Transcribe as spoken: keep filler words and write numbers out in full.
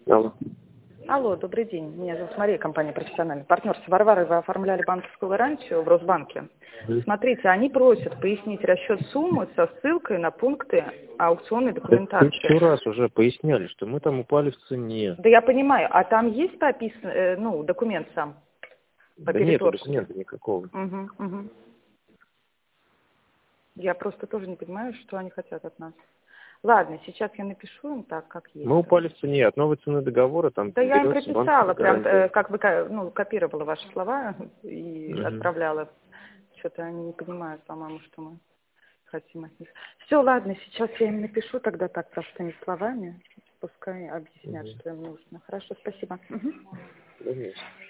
Алло. Алло, добрый день. Меня зовут Мария, компания «Профессиональный партнер». С Варварой вы оформляли банковскую гарантию в Росбанке. Смотрите, они просят пояснить расчет суммы со ссылкой на пункты аукционной документации. Тысячу раз уже поясняли, что мы там упали в цене. Да я понимаю, а там есть прописан, э, ну, документ сам? По Да нету переторске? документа никакого. Угу, угу. Я просто тоже не понимаю, что они хотят от нас. Ладно, сейчас я напишу им так, как есть. Мы упали в цене от новой цены договора, там Да я им берется прописала, банковская прям, гарантия. э, как бы, ка- ну, копировала ваши слова и Мгм. отправляла. Что-то они не понимают, по-моему, что мы хотим от них. Все, ладно, сейчас я им напишу тогда так простыми словами. Пускай объяснят, Мгм. что им нужно. Хорошо, спасибо. Мгм. Да, есть.